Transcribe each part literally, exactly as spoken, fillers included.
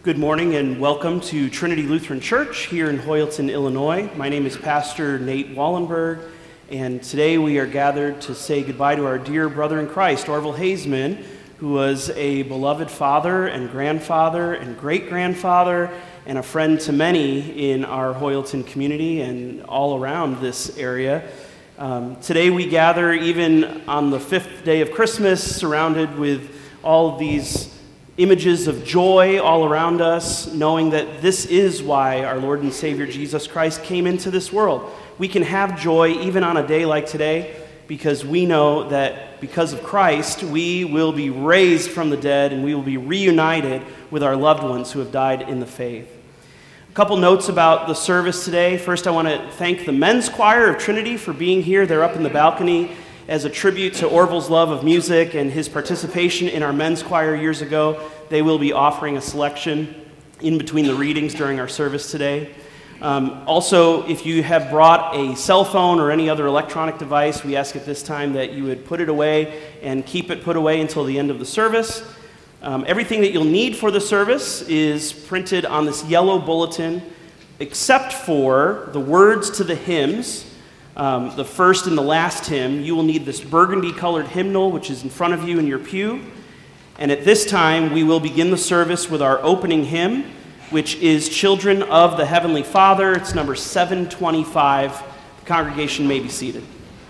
Good morning and welcome to Trinity Lutheran Church here in Hoyleton, Illinois. My name is Pastor Nate Wallenberg, and today we are gathered to say goodbye to our dear brother in Christ, Orville Hazeman, who was a beloved father and grandfather and great-grandfather and a friend to many in our Hoyleton community and all around this area. Um, today we gather even on the fifth day of Christmas, surrounded with all of these images of joy all around us, knowing that this is why our Lord and Savior Jesus Christ came into this world. We can have joy even on a day like today because we know that because of Christ, we will be raised from the dead and we will be reunited with our loved ones who have died in the faith. A couple notes about the service today. First, I want to thank the men's choir of Trinity for being here. They're up in the balcony as a tribute to Orville's love of music and his participation in our men's choir years ago. They will be offering a selection in between the readings during our service today. Um, also, if you have brought a cell phone or any other electronic device, we ask at this time that you would put it away and keep it put away until the end of the service. Um, everything that you'll need for the service is printed on this yellow bulletin, except for the words to the hymns. Um, the first and the last hymn, you will need this burgundy-colored hymnal, which is in front of you in your pew. And at this time, we will begin the service with our opening hymn, which is Children of the Heavenly Father. It's number seven twenty-five. The congregation may be seated.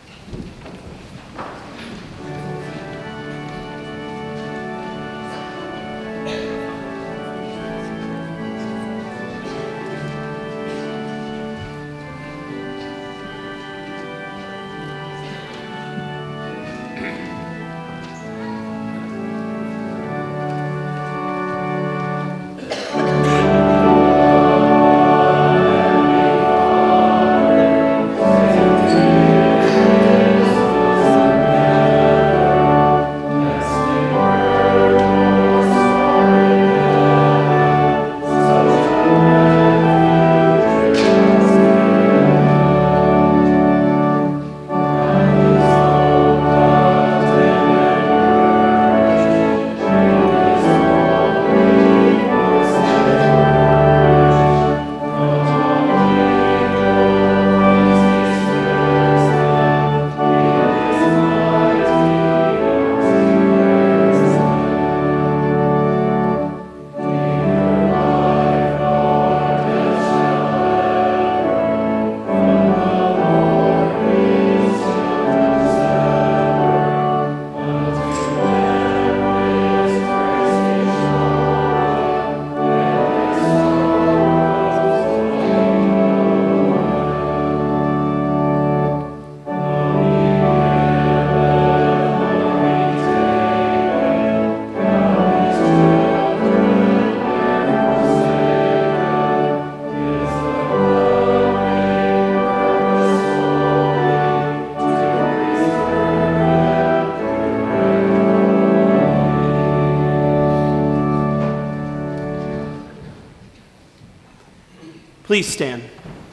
Please stand.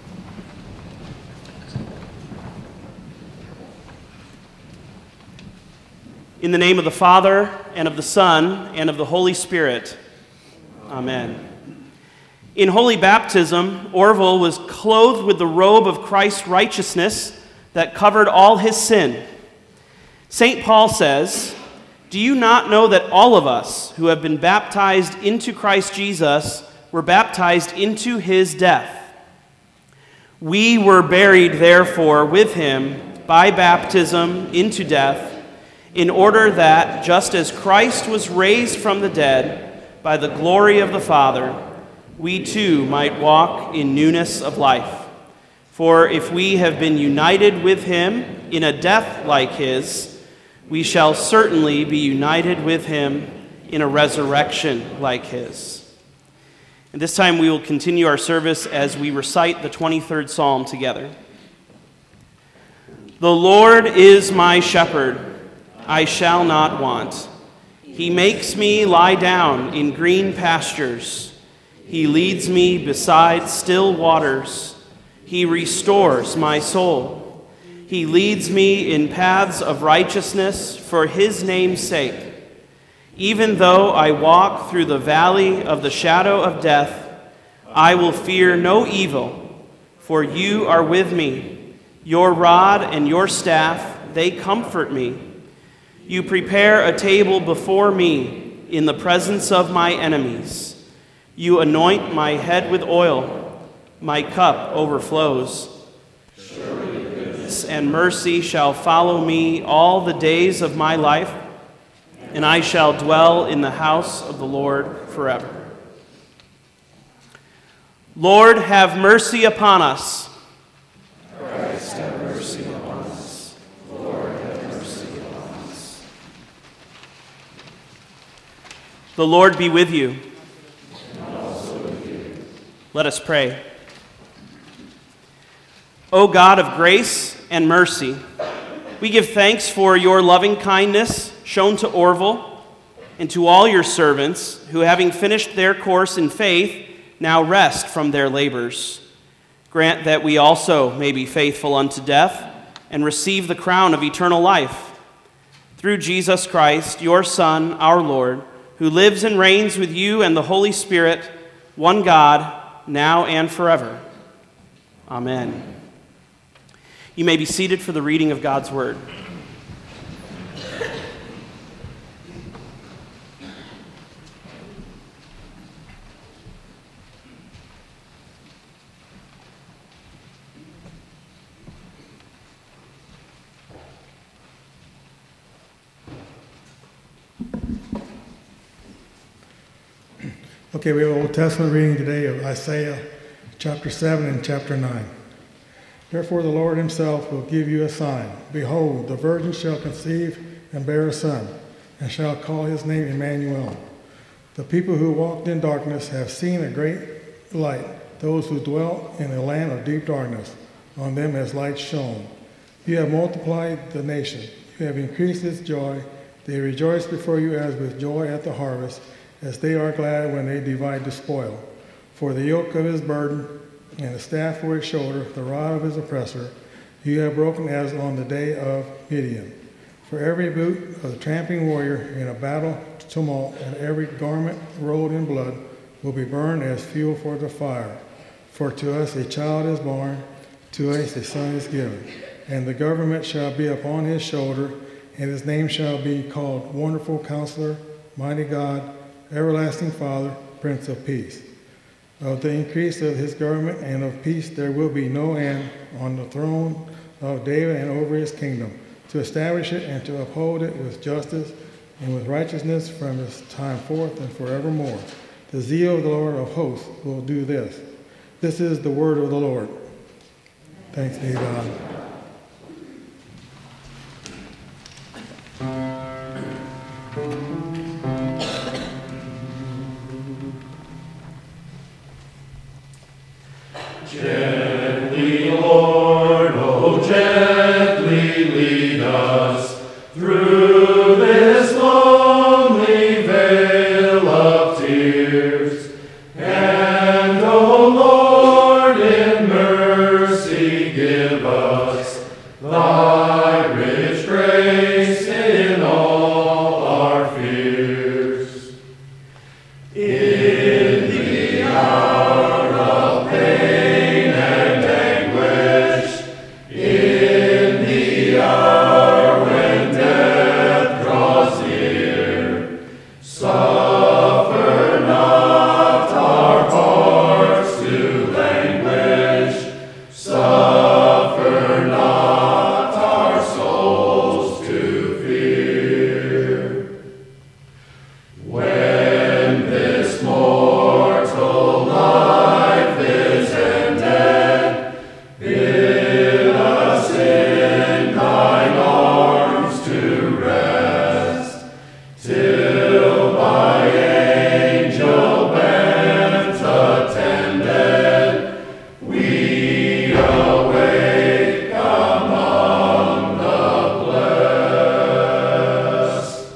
In the name of the Father, and of the Son, and of the Holy Spirit. Amen. In holy baptism, Orville was clothed with the robe of Christ's righteousness that covered all his sin. Saint Paul says, "Do you not know that all of us who have been baptized into Christ Jesus were baptized into his death? We were buried, therefore, with him by baptism into death, in order that, just as Christ was raised from the dead by the glory of the Father, we too might walk in newness of life. For if we have been united with him in a death like his, we shall certainly be united with him in a resurrection like his." And this time we will continue our service as we recite the twenty-third Psalm together. The Lord is my shepherd, I shall not want. He makes me lie down in green pastures. He leads me beside still waters. He restores my soul. He leads me in paths of righteousness for his name's sake. Even though I walk through the valley of the shadow of death, I will fear no evil, for you are with me. Your rod and your staff, they comfort me. You prepare a table before me in the presence of my enemies. You anoint my head with oil. My cup overflows. Surely goodness and mercy shall follow me all the days of my life, and I shall dwell in the house of the Lord forever. Lord, have mercy upon us. Christ, have mercy upon us. Lord, have mercy upon us. The Lord be with you. And also with you. Let us pray. O God of grace and mercy, we give thanks for your loving kindness shown to Orville and to all your servants who, having finished their course in faith, now rest from their labors. Grant that we also may be faithful unto death and receive the crown of eternal life. Through Jesus Christ, your Son, our Lord, who lives and reigns with you and the Holy Spirit, one God, now and forever. Amen. You may be seated for the reading of God's word. Okay, we have an Old Testament reading today of Isaiah chapter seven and chapter nine. Therefore the Lord himself will give you a sign. Behold, the virgin shall conceive and bear a son, and shall call his name Emmanuel. The people who walked in darkness have seen a great light. Those who dwell in a land of deep darkness, on them has light shone. You have multiplied the nation. You have increased its joy. They rejoice before you as with joy at the harvest, as they are glad when they divide the spoil. For the yoke of his burden and the staff for his shoulder, the rod of his oppressor, you have broken as on the day of Midian. For every boot of the tramping warrior in a battle tumult and every garment rolled in blood will be burned as fuel for the fire. For to us a child is born, to us a son is given, and the government shall be upon his shoulder, and his name shall be called Wonderful Counselor, Mighty God, Everlasting Father, Prince of Peace. Of the increase of his government and of peace there will be no end on the throne of David and over his kingdom, to establish it and to uphold it with justice and with righteousness from this time forth and forevermore. The zeal of the Lord of hosts will do this. This is the word of the Lord. Thanks be to God. Gently, Lord, oh gently lead us through this lonely vale of tears. And, O Lord, in mercy give us thy rich grace in all our fears. In the hour of pain and anguish, in the hour when death draws near, suffer not our hearts to languish, suffer not our souls to fear. When this mortal life is ended, bid us in thine arms to rest, till by angel bent attended, we awake among the blessed.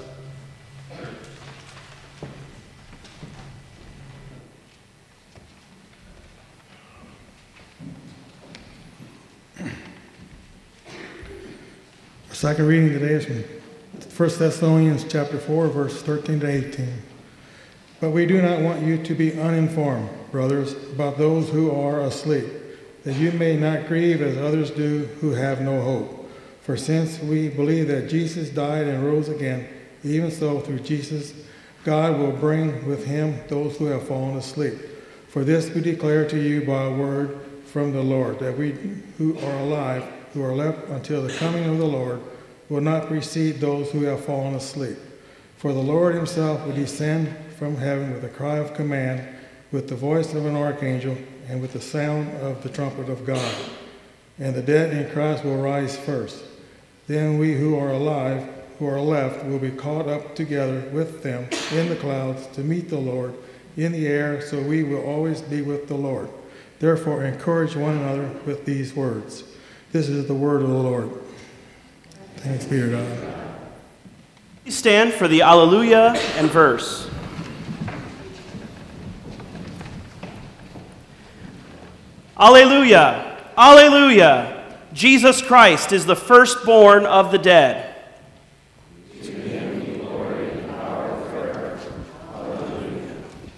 Our second reading today is from First Thessalonians chapter four, verse thirteen to eighteen. But we do not want you to be uninformed, brothers, about those who are asleep, that you may not grieve as others do who have no hope. For since we believe that Jesus died and rose again, even so through Jesus, God will bring with him those who have fallen asleep. For this we declare to you by a word from the Lord, that we who are alive, who are left until the coming of the Lord, will not precede those who have fallen asleep. For the Lord himself will descend from heaven with a cry of command, with the voice of an archangel, and with the sound of the trumpet of God. And the dead in Christ will rise first. Then we who are alive, who are left, will be caught up together with them in the clouds to meet the Lord in the air, so we will always be with the Lord. Therefore encourage one another with these words. This is the word of the Lord. Thanks be to God. Please stand for the Alleluia and verse. Alleluia, Alleluia. Jesus Christ is the firstborn of the dead. To him be glory and power forever. Alleluia.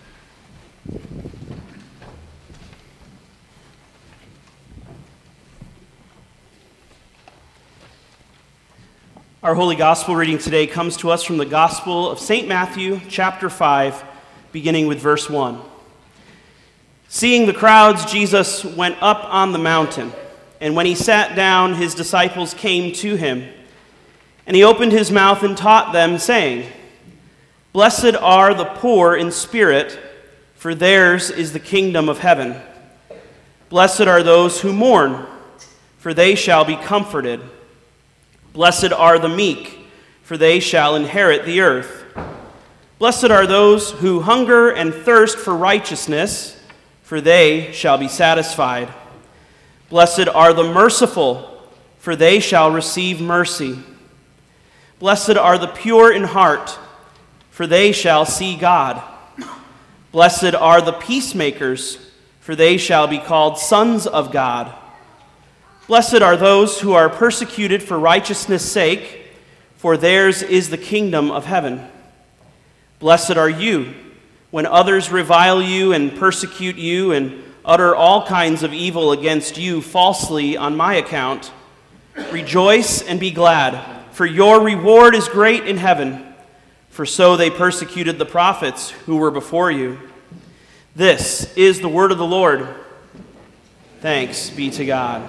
Our Holy Gospel reading today comes to us from the Gospel of Saint Matthew, chapter five, beginning with verse one. Seeing the crowds, Jesus went up on the mountain, and when he sat down, his disciples came to him. And he opened his mouth and taught them, saying, Blessed are the poor in spirit, for theirs is the kingdom of heaven. Blessed are those who mourn, for they shall be comforted. Blessed are the meek, for they shall inherit the earth. Blessed are those who hunger and thirst for righteousness, for they shall be satisfied. Blessed are the merciful, for they shall receive mercy. Blessed are the pure in heart, for they shall see God. Blessed are the peacemakers, for they shall be called sons of God. Blessed are those who are persecuted for righteousness' sake, for theirs is the kingdom of heaven. Blessed are you when others revile you and persecute you and utter all kinds of evil against you falsely on my account. Rejoice and be glad, for your reward is great in heaven, for so they persecuted the prophets who were before you. This is the word of the Lord. Thanks be to God.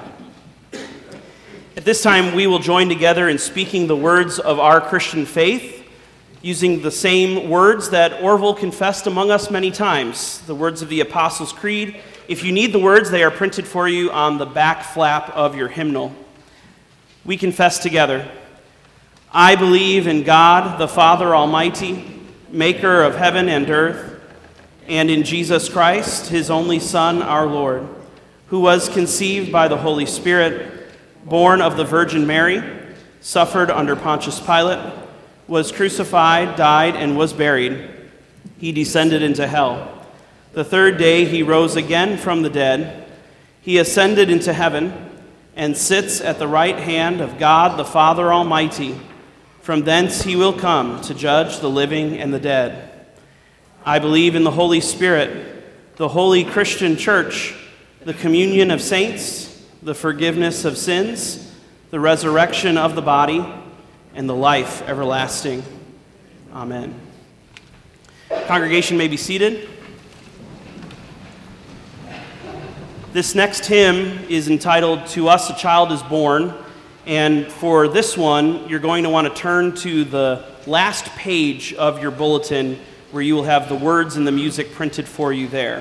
At this time, we will join together in speaking the words of our Christian faith, using the same words that Orville confessed among us many times, the words of the Apostles' Creed. If you need the words, they are printed for you on the back flap of your hymnal. We confess together, I believe in God, the Father Almighty, maker of heaven and earth, and in Jesus Christ, his only Son, our Lord, who was conceived by the Holy Spirit, born of the Virgin Mary, suffered under Pontius Pilate, was crucified, died, and was buried. He descended into hell. The third day he rose again from the dead. He ascended into heaven and sits at the right hand of God the Father Almighty. From thence he will come to judge the living and the dead. I believe in the Holy Spirit, the holy Christian church, the communion of saints, the forgiveness of sins, the resurrection of the body, and the life everlasting. Amen. Congregation may be seated. This next hymn is entitled To Us a Child is Born, and for this one, you're going to want to turn to the last page of your bulletin where you will have the words and the music printed for you there.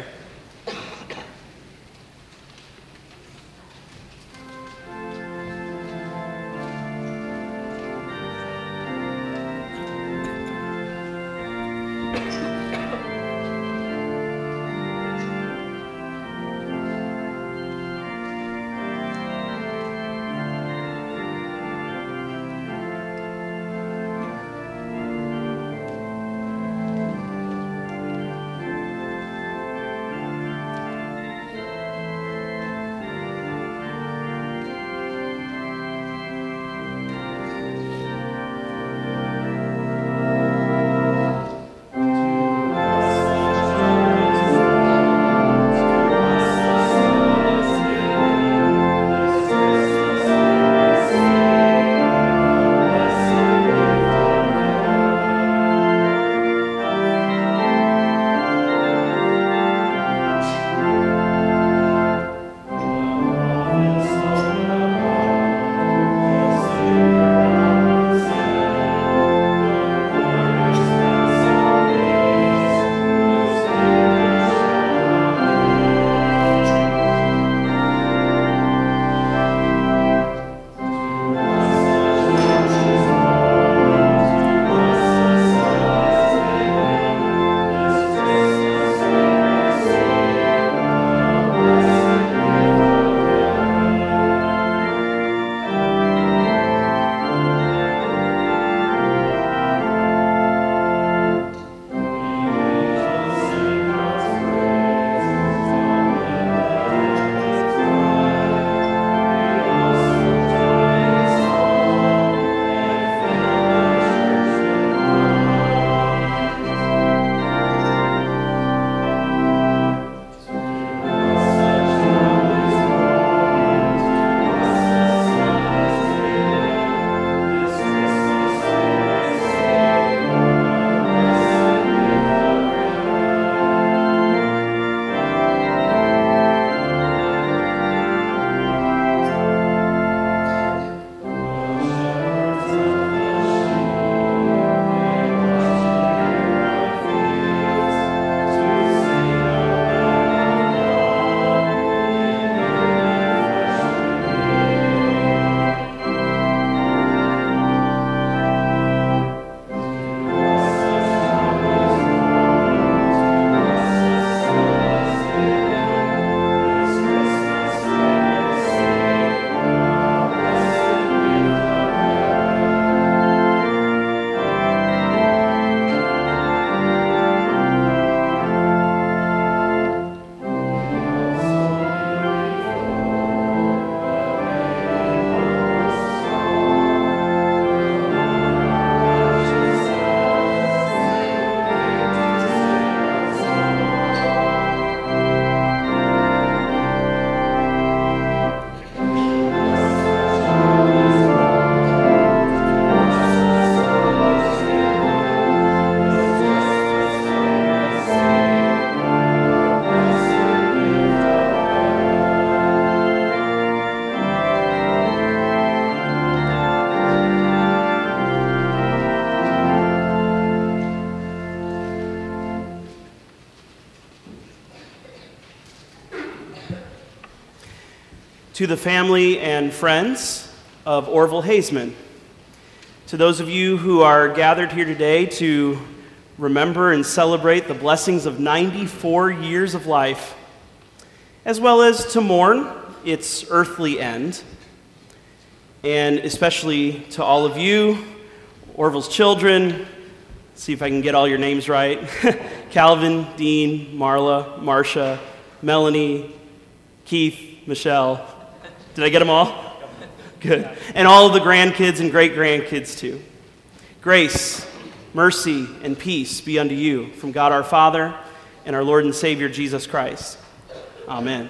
to the family and friends of Orville Hazeman, to those of you who are gathered here today to remember and celebrate the blessings of ninety-four years of life, as well as to mourn its earthly end, and especially to all of you, Orville's children. See if I can get all your names right. Calvin, Dean, Marla, Marcia, Melanie, Keith, Michelle. Did I get them all? Good. And all of the grandkids and great-grandkids too. Grace, mercy, and peace be unto you from God our Father and our Lord and Savior Jesus Christ. Amen.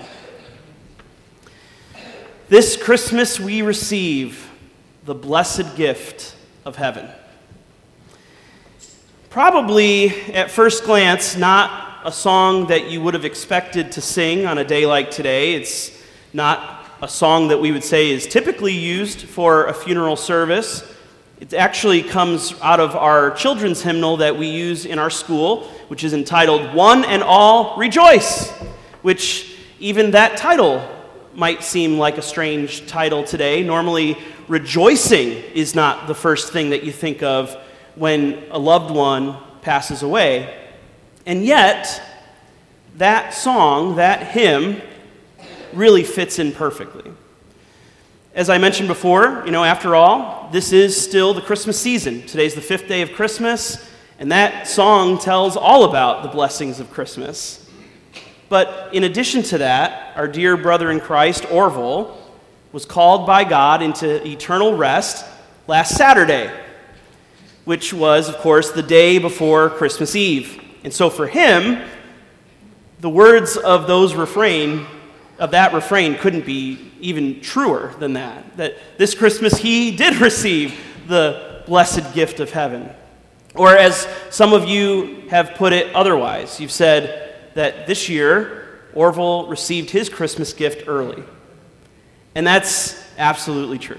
This Christmas we receive the blessed gift of heaven. Probably, at first glance, not a song that you would have expected to sing on a day like today. It's not a song that we would say is typically used for a funeral service. It actually comes out of our children's hymnal that we use in our school, which is entitled "One and All Rejoice," which even that title might seem like a strange title today. Normally, rejoicing is not the first thing that you think of when a loved one passes away. And yet, that song, that hymn, really fits in perfectly. As I mentioned before, you know, after all, this is still the Christmas season. Today's the fifth day of Christmas, and that song tells all about the blessings of Christmas. But in addition to that, our dear brother in Christ, Orville, was called by God into eternal rest last Saturday, which was, of course, the day before Christmas Eve. And so for him, the words of those refrain, of that refrain couldn't be even truer than that. That this Christmas he did receive the blessed gift of heaven. Or as some of you have put it otherwise, you've said that this year Orville received his Christmas gift early. And that's absolutely true.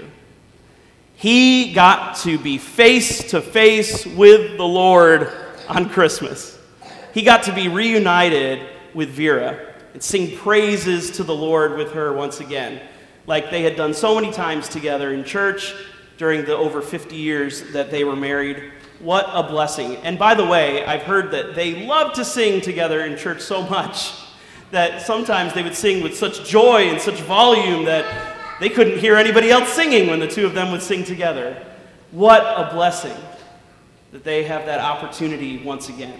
He got to be face to face with the Lord on Christmas. He got to be reunited with Vera and sing praises to the Lord with her once again, like they had done so many times together in church during the over fifty years that they were married. What a blessing. And by the way, I've heard that they love to sing together in church so much that sometimes they would sing with such joy and such volume that they couldn't hear anybody else singing when the two of them would sing together. What a blessing that they have that opportunity once again.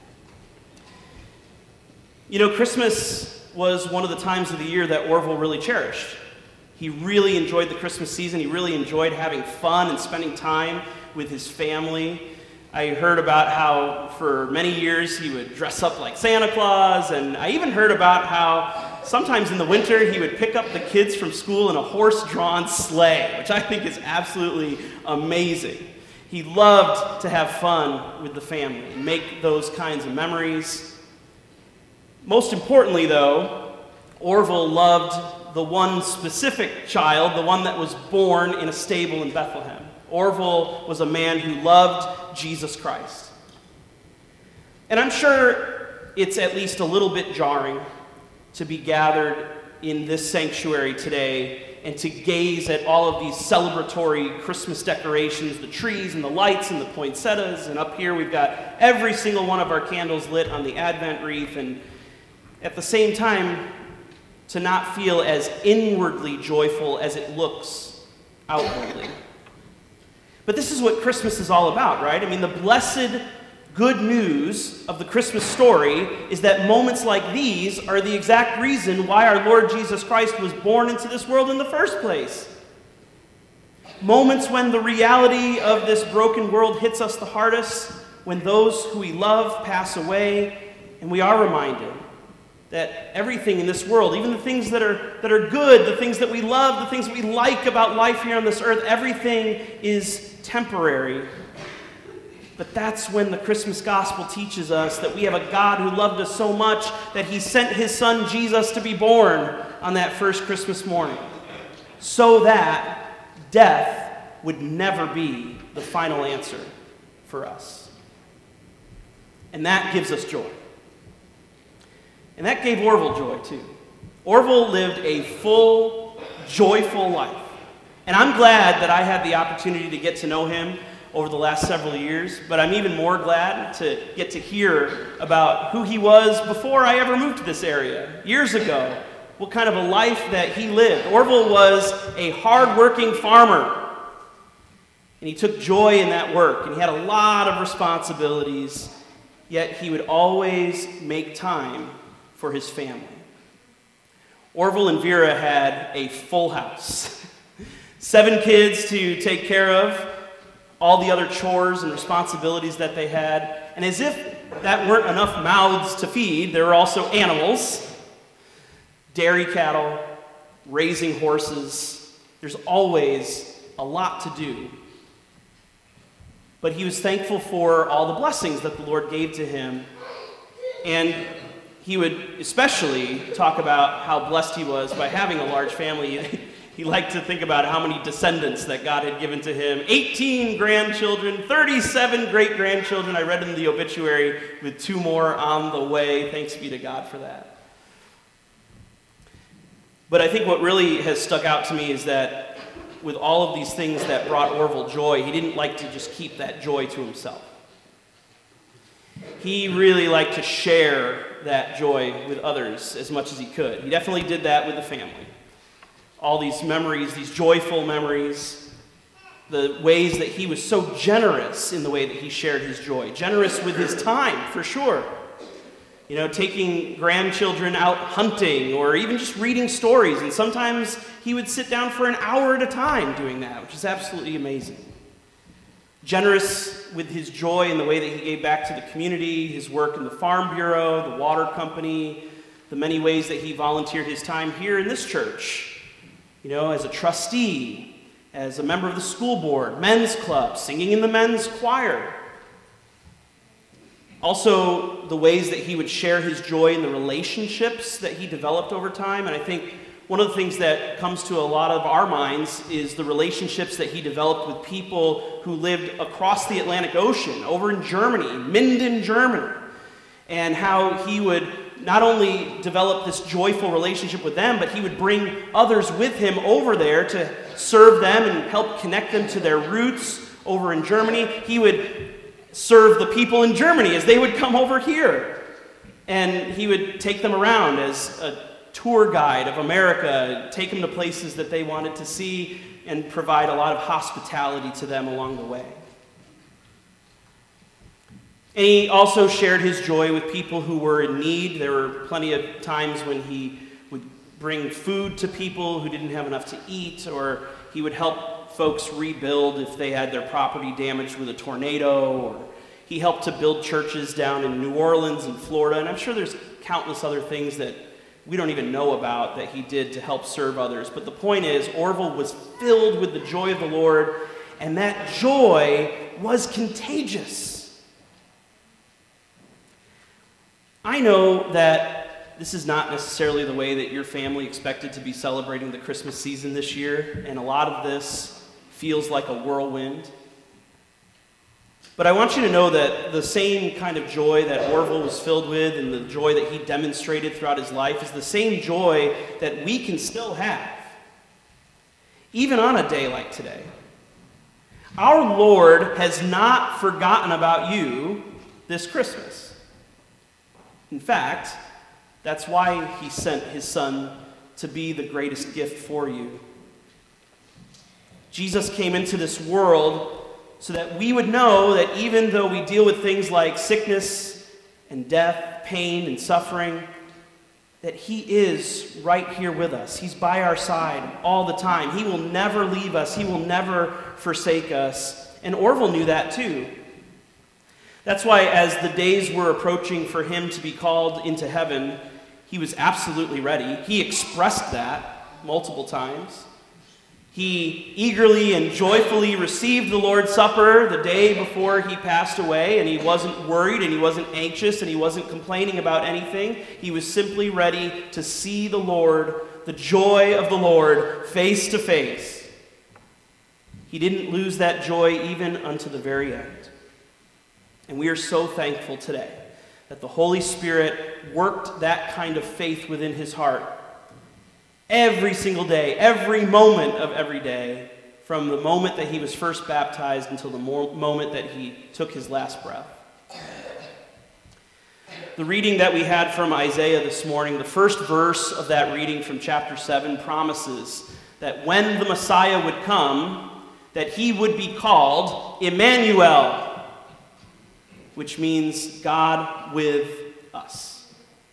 You know, Christmas was one of the times of the year that Orville really cherished. He really enjoyed the Christmas season. He really enjoyed having fun and spending time with his family. I heard about how for many years he would dress up like Santa Claus, and I even heard about how sometimes in the winter he would pick up the kids from school in a horse-drawn sleigh, which I think is absolutely amazing. He loved to have fun with the family and make those kinds of memories. Most importantly, though, Orville loved the one specific child, the one that was born in a stable in Bethlehem. Orville was a man who loved Jesus Christ. And I'm sure it's at least a little bit jarring to be gathered in this sanctuary today and to gaze at all of these celebratory Christmas decorations, the trees and the lights and the poinsettias, and up here we've got every single one of our candles lit on the Advent wreath, and at the same time to not feel as inwardly joyful as it looks outwardly. But this is what Christmas is all about, right? I mean, the blessed good news of the Christmas story is that moments like these are the exact reason why our Lord Jesus Christ was born into this world in the first place. Moments when the reality of this broken world hits us the hardest, when those who we love pass away, and we are reminded that everything in this world, even the things that are that are good, the things that we love, the things that we like about life here on this earth, everything is temporary. But that's when the Christmas gospel teaches us that we have a God who loved us so much that he sent his son Jesus to be born on that first Christmas morning, so that death would never be the final answer for us. And that gives us joy. And that gave Orville joy, too. Orville lived a full, joyful life. And I'm glad that I had the opportunity to get to know him over the last several years, but I'm even more glad to get to hear about who he was before I ever moved to this area, years ago, what kind of a life that he lived. Orville was a hard-working farmer, and he took joy in that work, and he had a lot of responsibilities, yet he would always make time for his family. Orville and Vera had a full house. Seven kids to take care of, all the other chores and responsibilities that they had. And as if that weren't enough mouths to feed, there were also animals, dairy cattle, raising horses. There's always a lot to do. But he was thankful for all the blessings that the Lord gave to him. And he would especially talk about how blessed he was by having a large family. He liked to think about how many descendants that God had given to him. eighteen grandchildren, thirty-seven great-grandchildren. I read in the obituary with two more on the way. Thanks be to God for that. But I think what really has stuck out to me is that with all of these things that brought Orville joy, he didn't like to just keep that joy to himself. He really liked to share that joy with others as much as he could. He definitely did that with the family. All these memories, these joyful memories, the ways that he was so generous in the way that he shared his joy. Generous with his time, for sure. You know, taking grandchildren out hunting or even just reading stories. And sometimes he would sit down for an hour at a time doing that, which is absolutely amazing. Generous with his joy in the way that he gave back to the community, his work in the Farm Bureau, the water company, the many ways that he volunteered his time here in this church. You know, as a trustee, as a member of the school board, men's club, singing in the men's choir. Also, the ways that he would share his joy in the relationships that he developed over time. And I think one of the things that comes to a lot of our minds is the relationships that he developed with people who lived across the Atlantic Ocean, over in Germany, Minden, Germany, and how he would not only develop this joyful relationship with them, but he would bring others with him over there to serve them and help connect them to their roots over in Germany. He would serve the people in Germany as they would come over here. And he would take them around as a tour guide of America, take them to places that they wanted to see, and provide a lot of hospitality to them along the way. And he also shared his joy with people who were in need. There were plenty of times when he would bring food to people who didn't have enough to eat, or he would help folks rebuild if they had their property damaged with a tornado, or he helped to build churches down in New Orleans and Florida. And I'm sure there's countless other things that we don't even know about that he did to help serve others. But the point is, Orville was filled with the joy of the Lord, and that joy was contagious. I know that this is not necessarily the way that your family expected to be celebrating the Christmas season this year, and a lot of this feels like a whirlwind. But I want you to know that the same kind of joy that Orville was filled with and the joy that he demonstrated throughout his life is the same joy that we can still have, even on a day like today. Our Lord has not forgotten about you this Christmas. In fact, that's why he sent his son to be the greatest gift for you. Jesus came into this world so that we would know that even though we deal with things like sickness and death, pain and suffering, that he is right here with us. He's by our side all the time. He will never leave us. He will never forsake us. And Orville knew that too. That's why as the days were approaching for him to be called into heaven, he was absolutely ready. He expressed that multiple times. He eagerly and joyfully received the Lord's Supper the day before he passed away, and he wasn't worried and he wasn't anxious and he wasn't complaining about anything. He was simply ready to see the Lord, the joy of the Lord, face to face. He didn't lose that joy even unto the very end. And we are so thankful today that the Holy Spirit worked that kind of faith within his heart. every single day, every moment of every day, from the moment that he was first baptized until the mo- moment that he took his last breath. The reading that we had from Isaiah this morning, the first verse of that reading from chapter seven promises that when the Messiah would come, that he would be called Emmanuel, which means God with us.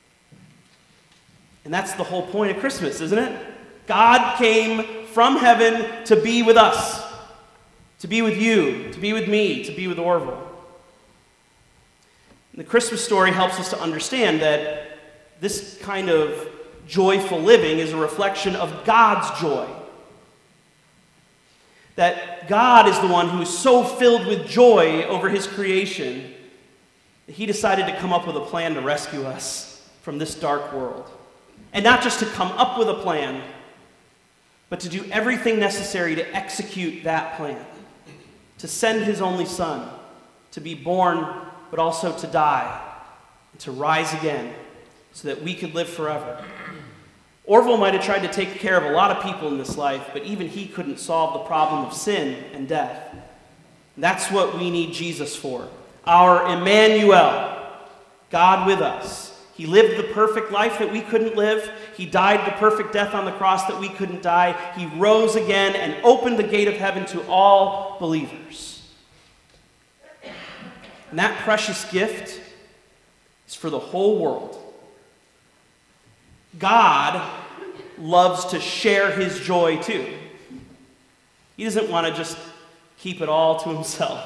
And that's the whole point of Christmas, isn't it? God came from heaven to be with us, to be with you, to be with me, to be with Orville. And the Christmas story helps us to understand that this kind of joyful living is a reflection of God's joy. That God is the one who is so filled with joy over his creation that he decided to come up with a plan to rescue us from this dark world. And not just to come up with a plan, but to do everything necessary to execute that plan. To send his only son, to be born, but also to die, and to rise again, so that we could live forever. Orville might have tried to take care of a lot of people in this life, but even he couldn't solve the problem of sin and death. And that's what we need Jesus for. Our Emmanuel, God with us. He lived the perfect life that we couldn't live. He died the perfect death on the cross that we couldn't die. He rose again and opened the gate of heaven to all believers. And that precious gift is for the whole world. God loves to share his joy too. He doesn't want to just keep it all to himself.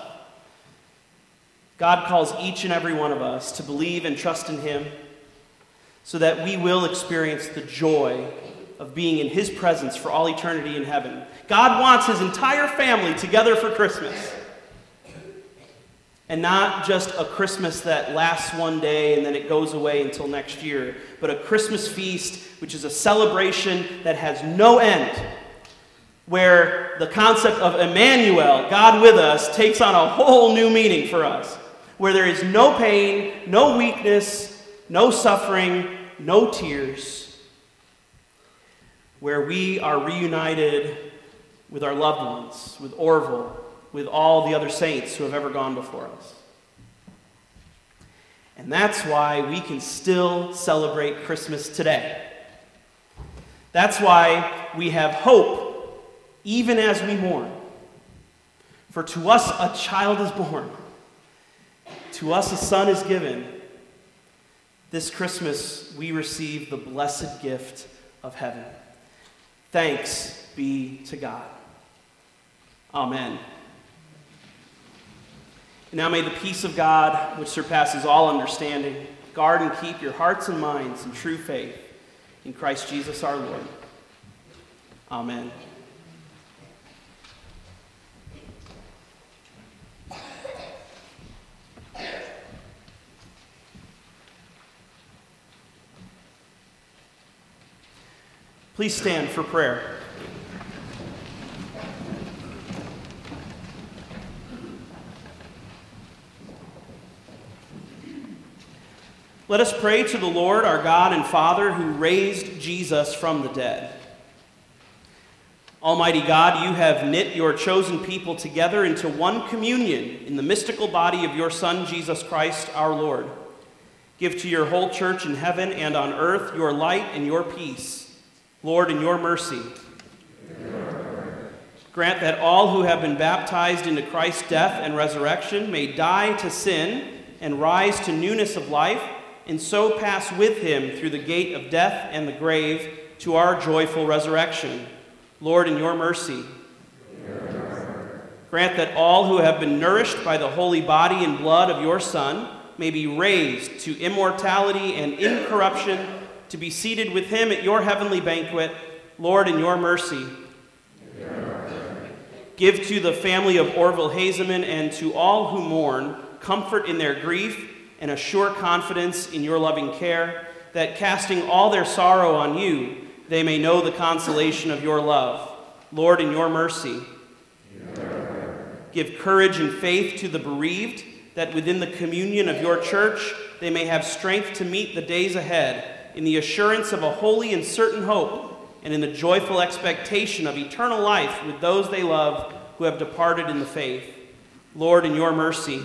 God calls each and every one of us to believe and trust in him so that we will experience the joy of being in his presence for all eternity in heaven. God wants his entire family together for Christmas. And not just a Christmas that lasts one day and then it goes away until next year, but a Christmas feast which is a celebration that has no end, where the concept of Emmanuel, God with us, takes on a whole new meaning for us, where there is no pain, no weakness, no suffering, no tears, where we are reunited with our loved ones, with Orville, with all the other saints who have ever gone before us. And that's why we can still celebrate Christmas today. That's why we have hope even as we mourn. For to us a child is born. To us a son is given. This Christmas we receive the blessed gift of heaven. Thanks be to God. Amen. And now may the peace of God, which surpasses all understanding, guard and keep your hearts and minds in true faith in Christ Jesus our Lord. Amen. Please stand for prayer. Let us pray to the Lord, our God and Father, who raised Jesus from the dead. Almighty God, you have knit your chosen people together into one communion in the mystical body of your Son, Jesus Christ, our Lord. Give to your whole church in heaven and on earth your light and your peace. Lord, in your mercy. Grant that all who have been baptized into Christ's death and resurrection may die to sin and rise to newness of life, and so pass with him through the gate of death and the grave to our joyful resurrection. Lord, in your mercy. Grant that all who have been nourished by the holy body and blood of your Son may be raised to immortality and incorruption, to be seated with him at your heavenly banquet. Lord, in your mercy. Give to the family of Orville Hazeman and to all who mourn comfort in their grief and a sure confidence in your loving care, that casting all their sorrow on you, they may know the consolation of your love. Lord, in your mercy. Give courage and faith to the bereaved, that within the communion of your church they may have strength to meet the days ahead in the assurance of a holy and certain hope, and in the joyful expectation of eternal life with those they love who have departed in the faith. Lord, in your mercy,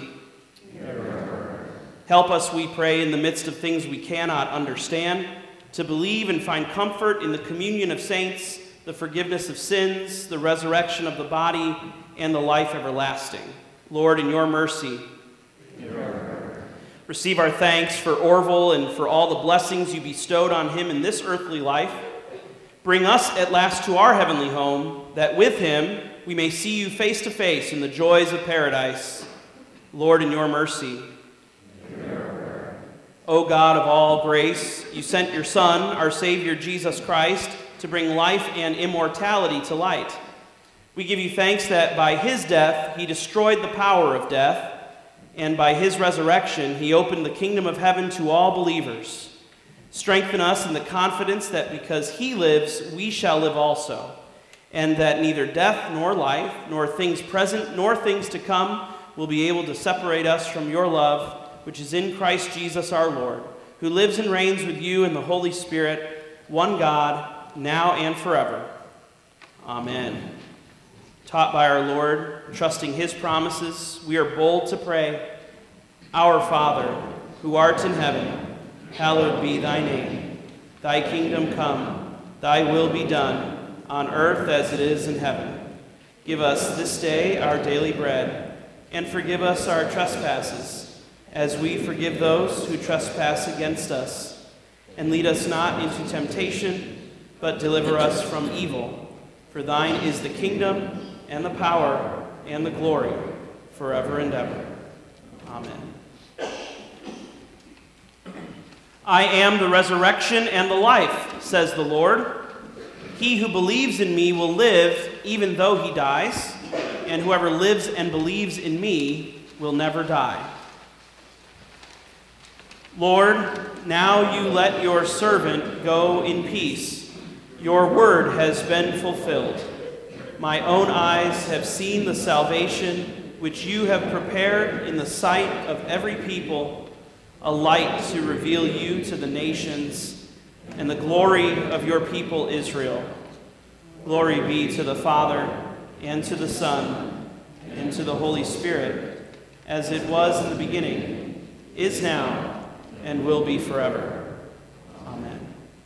help us, we pray, in the midst of things we cannot understand, to believe and find comfort in the communion of saints, the forgiveness of sins, the resurrection of the body, and the life everlasting. Lord, in your mercy, receive our thanks for Orville and for all the blessings you bestowed on him in this earthly life. Bring us at last to our heavenly home, that with him we may see you face to face in the joys of paradise. Lord, in your mercy. O God of all grace, you sent your Son, our Savior Jesus Christ, to bring life and immortality to light. We give you thanks that by his death he destroyed the power of death, and by his resurrection he opened the kingdom of heaven to all believers. Strengthen us in the confidence that because he lives, we shall live also, and that neither death nor life, nor things present nor things to come, will be able to separate us from your love, which is in Christ Jesus our Lord, who lives and reigns with you in the Holy Spirit, one God, now and forever. Amen. Taught by our Lord, trusting his promises, we are bold to pray, Our Father, who art in heaven, hallowed be thy name. Thy kingdom come, thy will be done, on earth as it is in heaven. Give us this day our daily bread, and forgive us our trespasses, as we forgive those who trespass against us. And lead us not into temptation, but deliver us from evil. For thine is the kingdom, and the power, and the glory, forever and ever. Amen. I am the resurrection and the life, says the Lord. He who believes in me will live even though he dies, and whoever lives and believes in me will never die. Lord, now you let your servant go in peace. Your word has been fulfilled. My own eyes have seen the salvation which you have prepared in the sight of every people, a light to reveal you to the nations and the glory of your people Israel. Glory be to the Father, and to the Son, and to the Holy Spirit, as it was in the beginning, is now, and will be forever. Amen.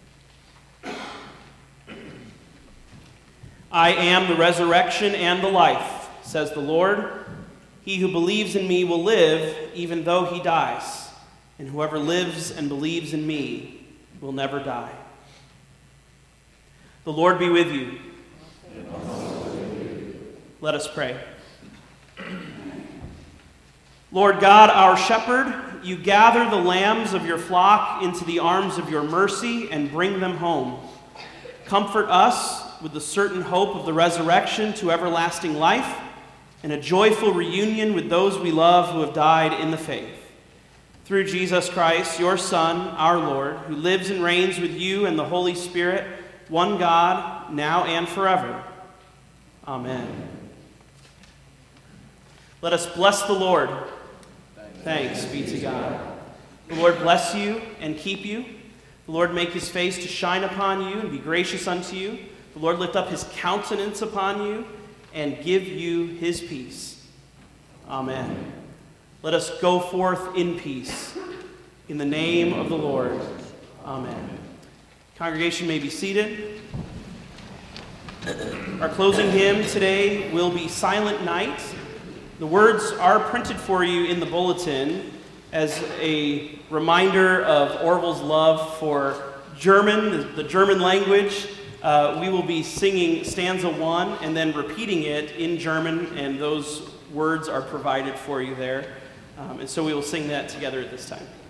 I am the resurrection and the life, says the Lord. He who believes in me will live even though he dies, and whoever lives and believes in me will never die. The Lord be with you. And also with you. Let us pray. Lord God, our shepherd, you gather the lambs of your flock into the arms of your mercy and bring them home. Comfort us with the certain hope of the resurrection to everlasting life and a joyful reunion with those we love who have died in the faith. Through Jesus Christ, your Son, our Lord, who lives and reigns with you and the Holy Spirit, one God, now and forever. Amen. Let us bless the Lord. Thanks be to God. The Lord bless you and keep you. The Lord make his face to shine upon you and be gracious unto you. The Lord lift up his countenance upon you and give you his peace. Amen. Let us go forth in peace. In the name of the Lord. Amen. Congregation may be seated. Our closing hymn today will be Silent Night. The words are printed for you in the bulletin as a reminder of Orville's love for German, the German language. Uh, we will be singing stanza one and then repeating it in German, and those words are provided for you there. Um, and so we will sing that together at this time.